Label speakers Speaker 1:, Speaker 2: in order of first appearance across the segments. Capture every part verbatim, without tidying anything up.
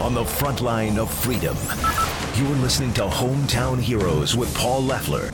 Speaker 1: on the front line of freedom. You're listening to Hometown Heroes with Paul Leffler.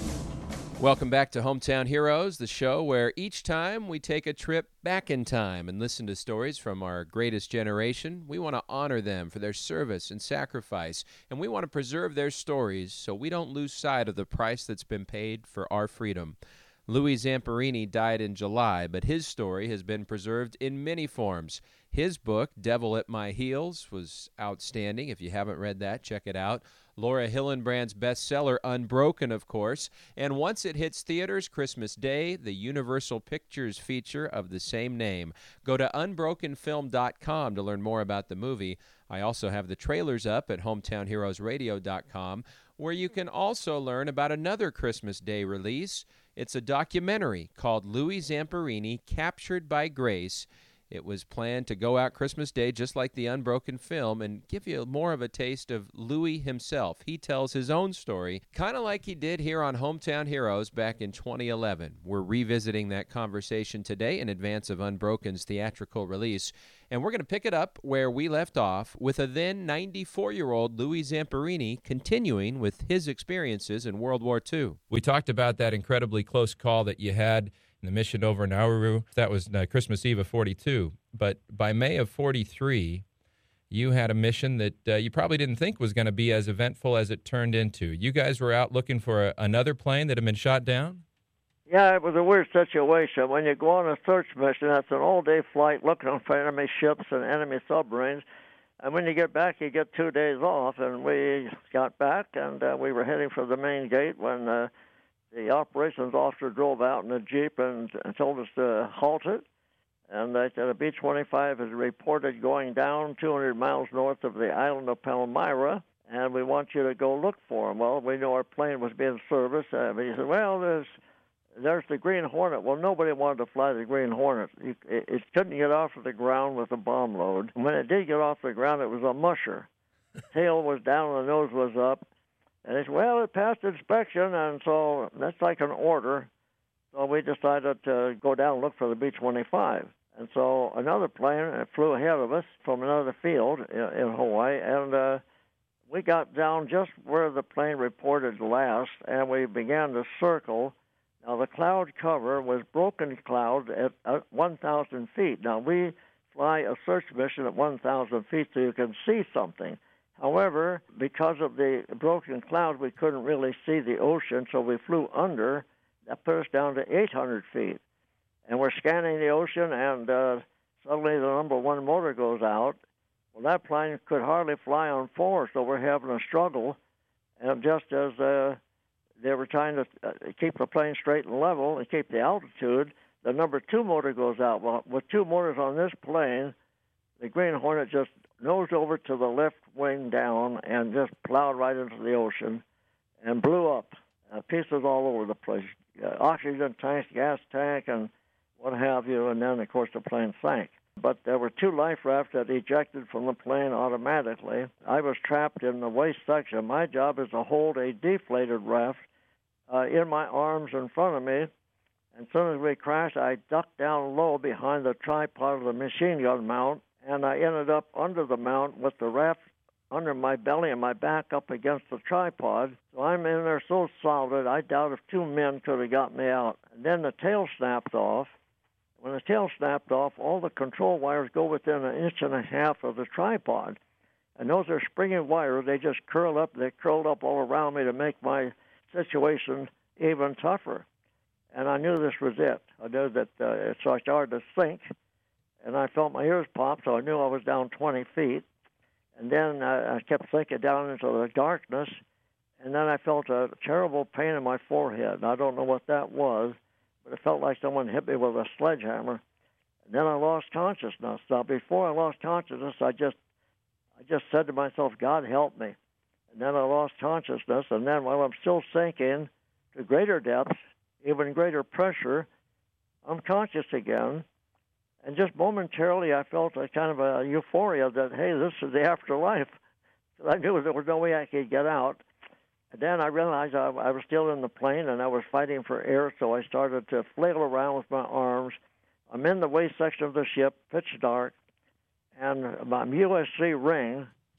Speaker 2: Welcome back to Hometown Heroes, the show where each time we take a trip back in time and listen to stories from our greatest generation. We want to honor them for their service and sacrifice, and we want to preserve their stories so we don't lose sight of the price that's been paid for our freedom. Louis Zamperini died in July, but his story has been preserved in many forms. His book, Devil at My Heels, was outstanding. If you haven't read that, check it out. Laura Hillenbrand's bestseller, Unbroken, of course. And once it hits theaters Christmas Day, the Universal Pictures feature of the same name. Go to unbroken film dot com to learn more about the movie. I also have the trailers up at hometown heroes radio dot com, where you can also learn about another Christmas Day release. It's a documentary called Louis Zamperini, Captured by Grace. It was planned to go out Christmas Day just like the Unbroken film and give you more of a taste of Louis himself. He tells his own story, kind of like he did here on Hometown Heroes back in twenty eleven. We're revisiting that conversation today in advance of Unbroken's theatrical release, and we're going to pick it up where we left off with a then ninety-four-year-old Louis Zamperini continuing with his experiences in World War Two. We talked about that incredibly close call that you had in the mission over Nauru. That was uh, Christmas Eve of forty-two. But by May of forty-three, you had a mission that uh, you probably didn't think was going to be as eventful as it turned into. You guys were out looking for a, another plane that had been shot down?
Speaker 3: Yeah, it was a weird situation. When you go on a search mission, that's an all-day flight looking for enemy ships and enemy submarines. And when you get back, you get two days off. And we got back, and uh, we were heading for the main gate when uh, the operations officer drove out in a Jeep and, and told us to halt it. And they said a B twenty-five is reported going down two hundred miles north of the island of Palmyra, and we want you to go look for him. Well, we know our plane was being serviced. Uh, but he said, well, there's there's the Green Hornet. Well, nobody wanted to fly the Green Hornet. It, it, it couldn't get off of the ground with a bomb load. When it did get off the ground, it was a musher. The tail was down and the nose was up. And he said, well, it passed inspection, and so that's like an order. So we decided to go down and look for the B twenty-five. And so another plane flew ahead of us from another field in, in Hawaii, and uh, we got down just where the plane reported last, and we began to circle. Now, the cloud cover was broken cloud at, at one thousand feet. Now, we fly a search mission at one thousand feet so you can see something. However, because of the broken cloud, we couldn't really see the ocean, so we flew under. That put us down to eight hundred feet. And we're scanning the ocean, and uh, suddenly the number one motor goes out. Well, that plane could hardly fly on four, so we're having a struggle. And just as uh, they were trying to uh, keep the plane straight and level and keep the altitude, the number two motor goes out. Well, with two motors on this plane, the Green Hornet just nosed over to the left wing down and just plowed right into the ocean and blew up. Uh, pieces all over the place. Uh, oxygen tanks, gas tank, and what have you, and then, of course, the plane sank. But there were two life rafts that ejected from the plane automatically. I was trapped in the waist section. My job is to hold a deflated raft uh, in my arms in front of me. And as soon as we crashed, I ducked down low behind the tripod of the machine gun mount, and I ended up under the mount with the raft under my belly and my back up against the tripod. So I'm in there so solid, I doubt if two men could have got me out. And then the tail snapped off. When the tail snapped off, all the control wires go within an inch and a half of the tripod. And those are springy wires. They just curl up. They curled up all around me to make my situation even tougher. And I knew this was it. I knew that uh, so I started to sink, and I felt my ears pop, so I knew I was down twenty feet. And then uh, I kept sinking down into the darkness, and then I felt a terrible pain in my forehead. And I don't know what that was, but it felt like someone hit me with a sledgehammer. And then I lost consciousness. Now, before I lost consciousness, I just I just said to myself, God help me. And then I lost consciousness, and then while I'm still sinking to greater depths, even greater pressure, I'm conscious again. And just momentarily, I felt a kind of a euphoria that, hey, this is the afterlife. So I knew there was no way I could get out. And then I realized I, I was still in the plane, and I was fighting for air, so I started to flail around with my arms. I'm in the waist section of the ship, pitch dark, and my U S C ring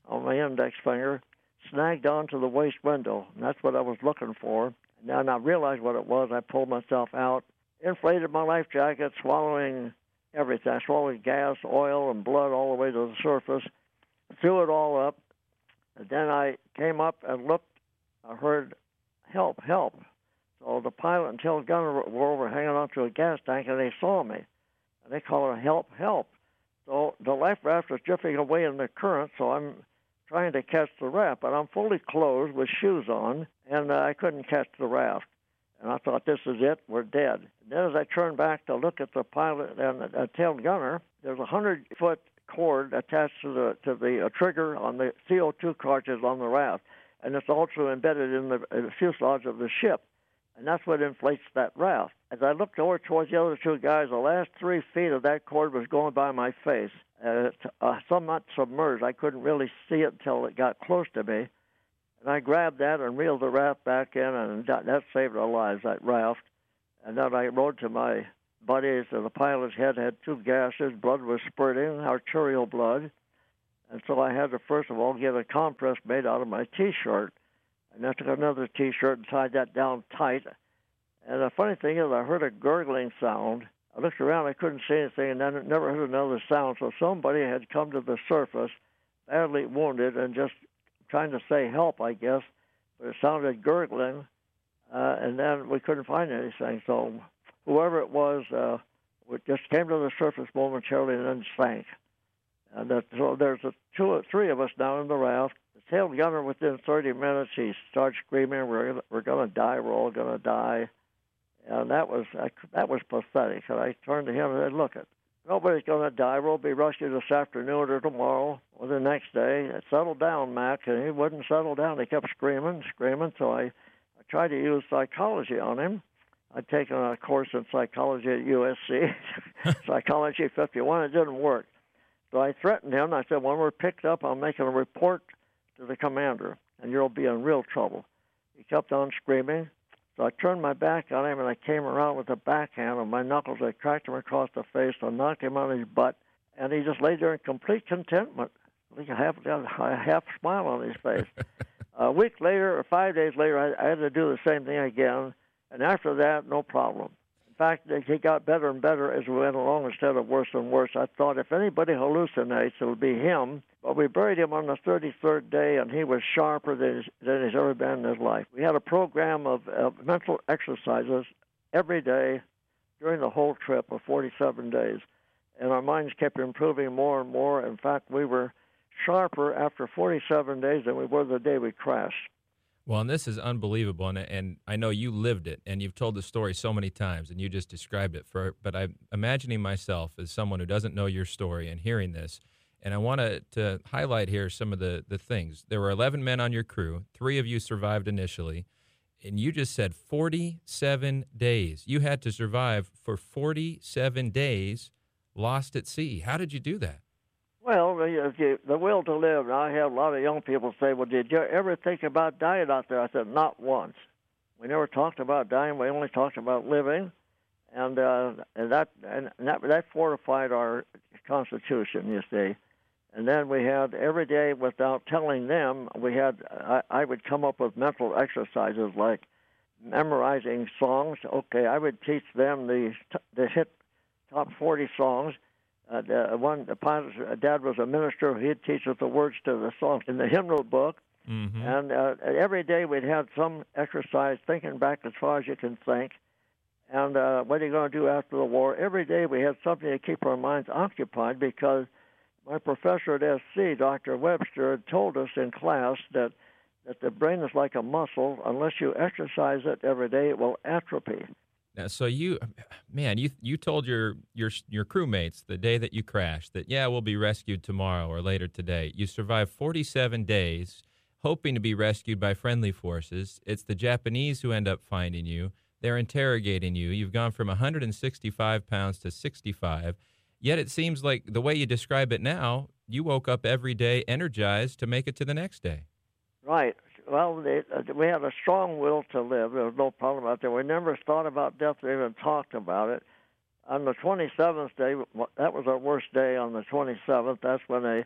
Speaker 3: on my index finger, snagged onto the waist window, and that's what I was looking for. And then I realized what it was. I pulled myself out, inflated my life jacket, swallowing everything. I swallowed gas, oil, and blood all the way to the surface, threw it all up, and then I came up and looked. I heard, help, help. So the pilot and tail gunner were over hanging onto a gas tank, and they saw me. And they called it, help, help. So the life raft was drifting away in the current, so I'm trying to catch the raft, but I'm fully clothed with shoes on, and uh, I couldn't catch the raft. And I thought, this is it, we're dead. And then as I turned back to look at the pilot and the uh, tail gunner, there's a hundred-foot cord attached to the to the uh, trigger on the C O two cartridge on the raft, and it's also embedded in the, in the fuselage of the ship, and that's what inflates that raft. As I looked over towards the other two guys, the last three feet of that cord was going by my face. Uh, uh, somewhat submerged. I couldn't really see it until it got close to me. And I grabbed that and reeled the raft back in, and that, that saved our lives, that raft. And then I rode to my buddies, and the pilot's head had two gashes. Blood was spurting, arterial blood. And so I had to, first of all, get a compress made out of my T-shirt. And I took another T-shirt and tied that down tight. And the funny thing is, I heard a gurgling sound. I looked around, I couldn't see anything, and then I never heard another sound. So somebody had come to the surface, badly wounded, and just trying to say help, I guess. But it sounded gurgling, uh, and then we couldn't find anything. So whoever it was, uh, it just came to the surface momentarily and then sank. And that, so there's a two or three of us now in the raft. The tail gunner, within thirty minutes, he started screaming, "We're we're going to die. We're all going to die." And that was I, that was pathetic. And I turned to him and said, "Look, it nobody's going to die. We'll be rescued this afternoon or tomorrow or the next day. Settle down, Mac." And he wouldn't settle down. He kept screaming, screaming. So I, I tried to use psychology on him. I'd taken a course in psychology at U S C, Psychology fifty-one. It didn't work. So I threatened him. I said, "When we're picked up, I'm making a report to the commander, and you'll be in real trouble." He kept on screaming. So I turned my back on him, and I came around with a backhand of my knuckles. I cracked him across the face. I knocked him on his butt, and he just lay there in complete contentment. He half, got a half smile on his face. A week later, or five days later, I, I had to do the same thing again, and after that, no problem. In fact, he got better and better as we went along instead of worse and worse. I thought if anybody hallucinates, it'll be him. But we buried him on the thirty-third day, and he was sharper than he's, than he's ever been in his life. We had a program of, of mental exercises every day during the whole trip of forty-seven days, and our minds kept improving more and more. In fact, we were sharper after forty-seven days than we were the day we crashed.
Speaker 4: Well, and this is unbelievable, and, and I know you lived it, and you've told the story so many times, and you just described it. For, but I'm imagining myself as someone who doesn't know your story and hearing this, and I want to, to highlight here some of the, the things. There were eleven men on your crew. Three of you survived initially, and you just said forty-seven days. You had to survive for forty-seven days lost at sea. How did you do that?
Speaker 3: Well, the, the will to live. I have a lot of young people say, "Well, did you ever think about dying out there?" I said, "Not once. We never talked about dying. We only talked about living." And, uh, and that and that that fortified our constitution, you see. And then we had every day, without telling them, we had I, I would come up with mental exercises like memorizing songs. Okay, I would teach them the the hit top forty songs. Uh, the one the pilot's dad was a minister. He'd teach us the words to the songs in the hymnal book.
Speaker 4: Mm-hmm.
Speaker 3: And uh, every day we'd have some exercise, thinking back as far as you can think. And uh, what are you going to do after the war? Every day we had something to keep our minds occupied, because my professor at S C, Doctor Webster, had told us in class that, that the brain is like a muscle. Unless you exercise it every day, it will atrophy.
Speaker 4: Now, so you, man, you you told your your your crewmates the day that you crashed that, yeah, we'll be rescued tomorrow or later today. You survived forty-seven days, hoping to be rescued by friendly forces. It's the Japanese who end up finding you. They're interrogating you. You've gone from one hundred sixty-five pounds to sixty-five. Yet it seems like the way you describe it now, you woke up every day energized to make it to the next day.
Speaker 3: Right. Well, they, uh, we had a strong will to live. There was no problem out there. We never thought about death or even talked about it. On the twenty-seventh day, that was our worst day on the twenty-seventh. That's when they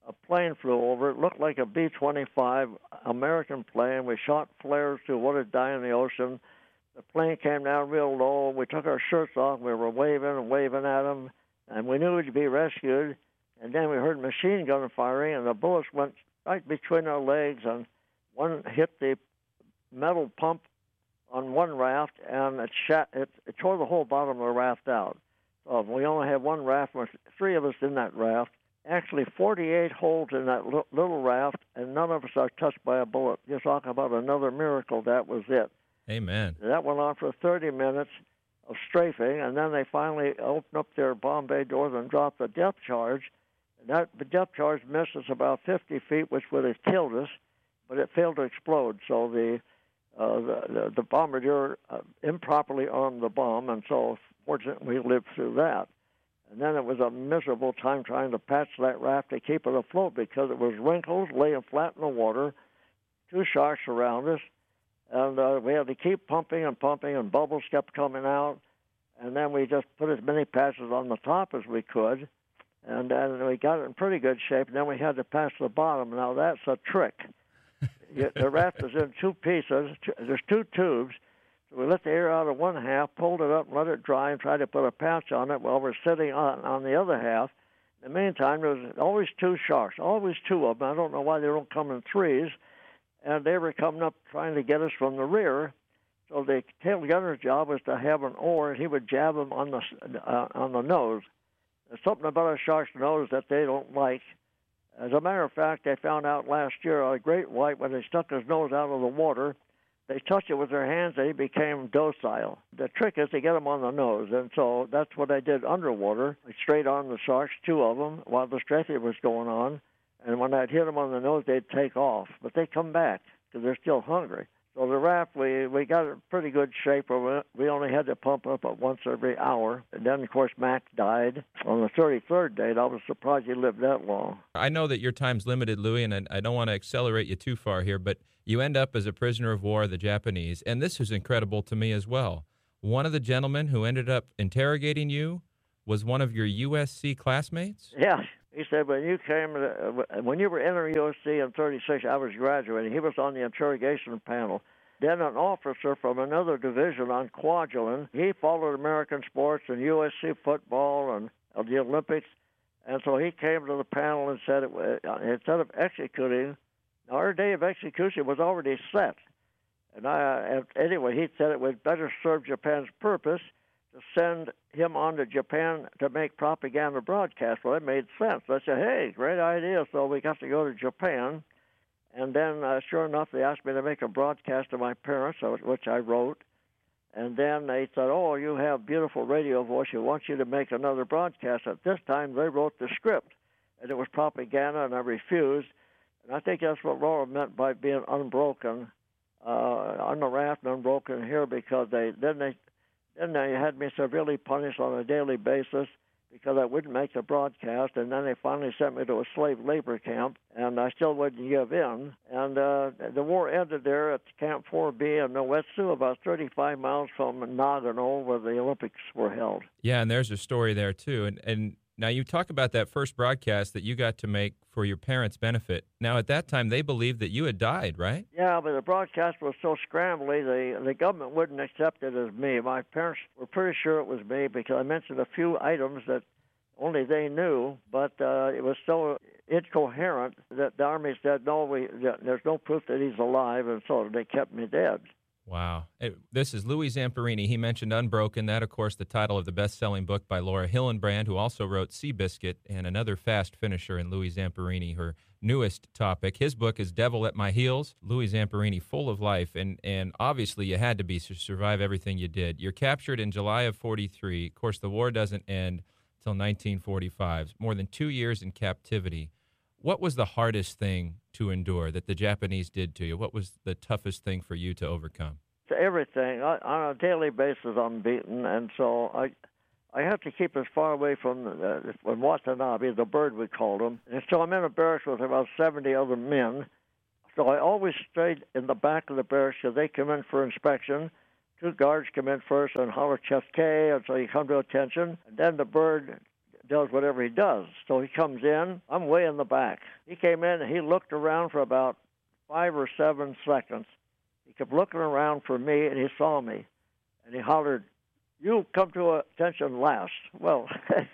Speaker 3: a plane flew over. It looked like a B twenty-five American plane. We shot flares to what had died in the ocean. The plane came down real low. We took our shirts off. We were waving and waving at them, and we knew we'd be rescued. And then we heard machine gun firing, and the bullets went right between our legs, and one hit the metal pump on one raft, and it, shat, it, it tore the whole bottom of the raft out. So we only had one raft, three of us in that raft. Actually, forty-eight holes in that l- little raft, and none of us are touched by a bullet. Just talk about another miracle. That was it.
Speaker 4: Amen.
Speaker 3: That went on for thirty minutes of strafing, and then they finally opened up their bomb bay doors and dropped the depth charge. And that the depth charge missed us about fifty feet, which would have killed us, but it failed to explode. So the uh, the, the, the bombardier uh, improperly armed the bomb, and so fortunately we lived through that. And then it was a miserable time trying to patch that raft to keep it afloat because it was wrinkles laying flat in the water, two sharks around us, and uh, we had to keep pumping and pumping, and bubbles kept coming out. And then we just put as many patches on the top as we could, and then we got it in pretty good shape. And then we had to patch the bottom. Now that's a trick. The raft is in two pieces. There's two tubes. So we let the air out of one half, pulled it up, and let it dry, and tried to put a patch on it while we're sitting on, on the other half. In the meantime, there was always two sharks, always two of them. I don't know why they don't come in threes. And they were coming up trying to get us from the rear. So the tail gunner's job was to have an oar, and he would jab them on the uh, on the nose. There's something about a shark's nose that they don't like. As a matter of fact, they found out last year a great white, when they stuck his nose out of the water, they touched it with their hands and he became docile. The trick is to get them on the nose, and so that's what I did underwater. I straight on the sharks, two of them, while the strafing was going on. And when I'd hit them on the nose, they'd take off. But they come back because they're still hungry. So the raft, we, we got it in pretty good shape. Where we only had to pump up it once every hour. And then, of course, Mac died on the thirty-third date. I was surprised he lived that long.
Speaker 4: I know that your time's limited, Louis, and I don't want to accelerate you too far here, but you end up as a prisoner of war of the Japanese. And this is incredible to me as well. One of the gentlemen who ended up interrogating you was one of your U S C classmates?
Speaker 3: Yeah. He said, when you came, uh, when you were entering U S C in thirty-six, I was graduating. He was on the interrogation panel. Then an officer from another division on Kwajalein, he followed American sports and U S C football and uh, the Olympics. And so he came to the panel and said, it, uh, instead of executing, our day of execution was already set. And I, uh, anyway, he said it would better serve Japan's purpose to send him on to Japan to make propaganda broadcasts. Well, it made sense. I said, hey, great idea. So we got to go to Japan. And then, uh, sure enough, they asked me to make a broadcast to my parents, which I wrote. And then they said, oh, you have beautiful radio voice. We want you to make another broadcast. At this time, they wrote the script. And it was propaganda, and I refused. And I think that's what Laura meant by being unbroken uh, on the raft and unbroken here, because they then they Then they had me severely punished on a daily basis because I wouldn't make the broadcast, and then they finally sent me to a slave labor camp, and I still wouldn't give in. And uh, the war ended there at Camp four B in Noetsu, about thirty-five miles from Nagano, where the Olympics were held.
Speaker 4: Yeah, and there's a story there, too. And, and now you talk about that first broadcast that you got to make for your parents' benefit. Now, at that time, they believed that you had died, right?
Speaker 3: Yeah, but the broadcast was so scrambly, the, the government wouldn't accept it as me. My parents were pretty sure it was me because I mentioned a few items that only they knew, but uh, it was so incoherent that the Army said, no, we, there's no proof that he's alive, and so they kept me dead.
Speaker 4: Wow. It, this is Louis Zamperini. He mentioned Unbroken. That, of course, the title of the best-selling book by Laura Hillenbrand, who also wrote Seabiscuit, and another fast finisher in Louis Zamperini, her newest topic. His book is Devil at My Heels. Louis Zamperini, full of life, and, and obviously you had to be to survive everything you did. You're captured in July of forty-three. Of course, the war doesn't end until nineteen forty-five. More than two years in captivity. What was the hardest thing to endure that the Japanese did to you? What was the toughest thing for you to overcome?
Speaker 3: To everything. I, on a daily basis, I'm beaten, and so I I have to keep as far away from, uh, from Watanabe, the bird we called him. And so I'm in a barracks with about seventy other men. So I always stayed in the back of the barracks because they come in for inspection. Two guards come in first and holler chest K, and so you come to attention. And then the bird does whatever he does. So he comes in. I'm way in the back. He came in and he looked around for about five or seven seconds. He kept looking around for me, and he saw me. And he hollered, "You come to attention last." Well,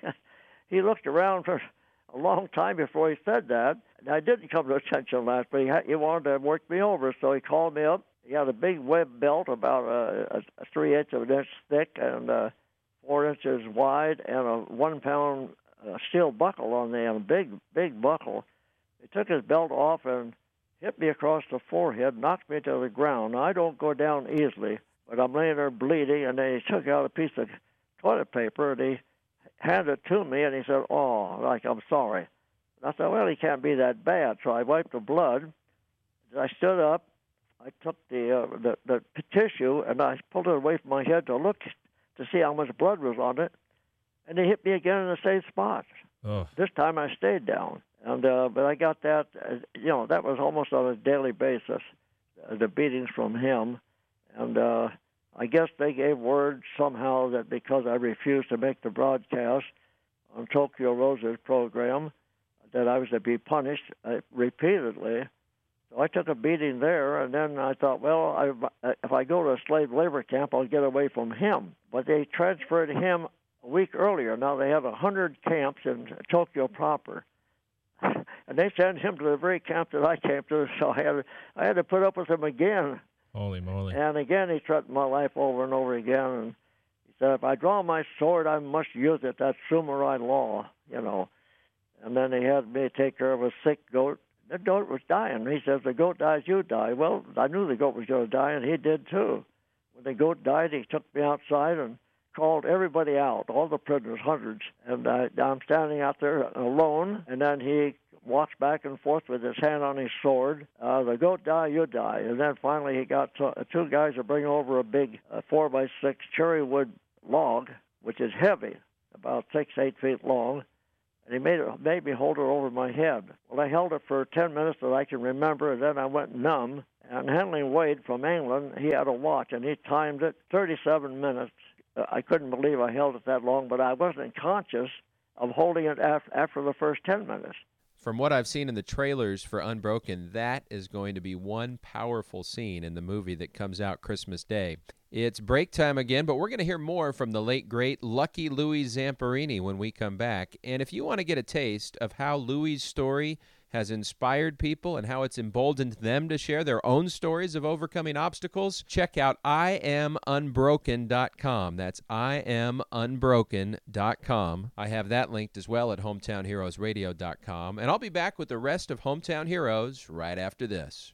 Speaker 3: he looked around for a long time before he said that. And I didn't come to attention last, but he, had, he wanted to work me over, so he called me up. He had a big web belt about a, a, a three-eighths of an inch thick and uh, four inches wide, and a one-pound uh, steel buckle on the end, a big, big buckle. He took his belt off and hit me across the forehead, knocked me to the ground. Now, I don't go down easily, but I'm laying there bleeding, and then he took out a piece of toilet paper, and he handed it to me, and he said, "Oh, like, I'm sorry." And I thought, well, he can't be that bad. So I wiped the blood. I stood up. I took the, uh, the the tissue, and I pulled it away from my head to look to see how much blood was on it, and he hit me again in the same spot.
Speaker 4: Oh.
Speaker 3: This time I stayed down. And uh, but I got that, uh, you know, that was almost on a daily basis, uh, the beatings from him. And uh, I guess they gave word somehow that because I refused to make the broadcast on Tokyo Rose's program, that I was to be punished uh, repeatedly. So I took a beating there, and then I thought, well, I, if I go to a slave labor camp, I'll get away from him. But they transferred him a week earlier. Now they have one hundred camps in Tokyo proper. And they sent him to the very camp that I came to, so I had, I had to put up with him again.
Speaker 4: Holy moly.
Speaker 3: And again, he threatened my life over and over again. And he said, if I draw my sword, I must use it. That's samurai law, you know. And then he had me take care of a sick goat. The goat was dying. He says, the goat dies, you die. Well, I knew the goat was going to die, and he did too. When the goat died, he took me outside and called everybody out, all the prisoners, hundreds. And I, I'm standing out there alone, and then he walks back and forth with his hand on his sword. Uh, the goat die, you die. And then finally he got two, two guys to bring over a big uh, four by six cherry wood log, which is heavy, about six, eight feet long. And he made, it, made me hold it over my head. Well, I held it for ten minutes that I can remember, and then I went numb. And Henley Wade from England, he had a watch, and he timed it thirty-seven minutes. Uh, I couldn't believe I held it that long, but I wasn't conscious of holding it af- after the first ten minutes.
Speaker 2: From what I've seen in the trailers for Unbroken, that is going to be one powerful scene in the movie that comes out Christmas Day. It's break time again, but we're going to hear more from the late, great Lucky Louie Zamperini when we come back. And if you want to get a taste of how Louie's story has inspired people and how it's emboldened them to share their own stories of overcoming obstacles, check out I am unbroken dot com. That's I am unbroken dot com. I have that linked as well at hometown heroes radio dot com. And I'll be back with the rest of Hometown Heroes right after this.